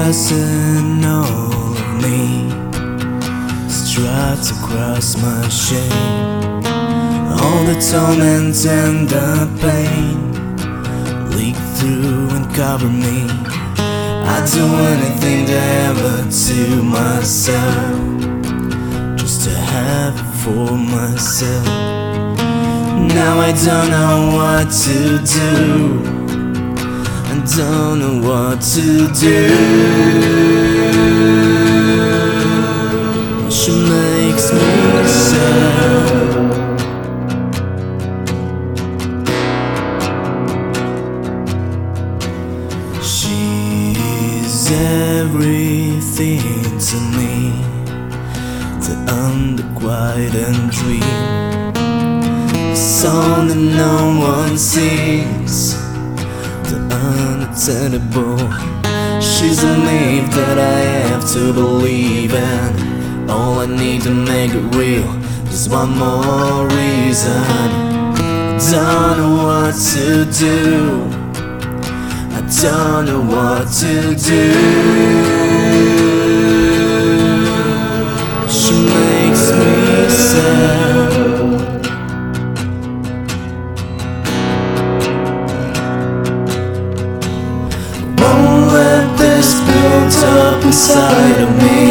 poison all of me stripes across my shame. All the torment and the pain leak through and cover me. I'd do anything to ever to myself, just to have it for myself. Now I don't know what to do, I don't know what to do. She makes me sad. She's everything to me, the unrequited dream, the song that no one sings, the unattainable. She's a myth that I have to believe in. All I need to make it real is one more reason. I don't know what to do, I don't know what to do. She makes me sad. Won't let this build up inside of me.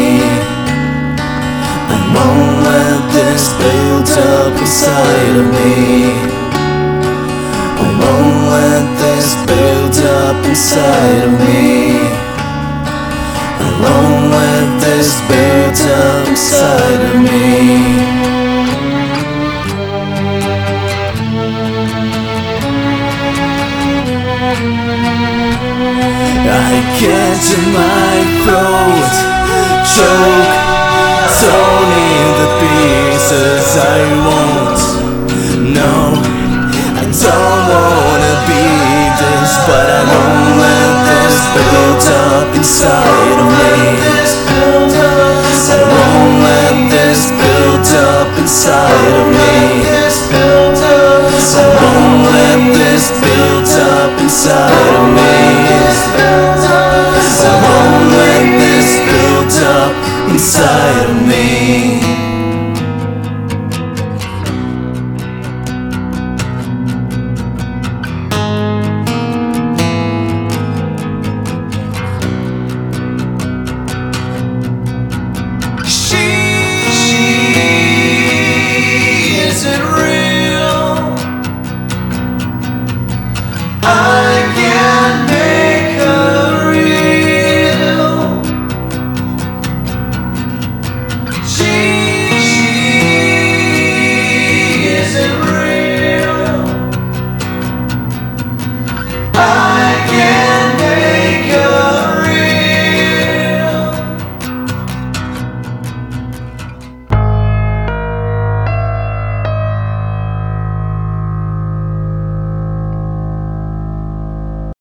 I won't let this build up inside of me. I won't let this build up inside of me. I won't let this build up inside of me. I catch in my throat, choke, torn in the pieces. I won't, no, I don't wanna be this, but I won't let this build up inside of me. I won't let this build up inside of me. I won't let this build up inside of me. I won't let this build up inside of me.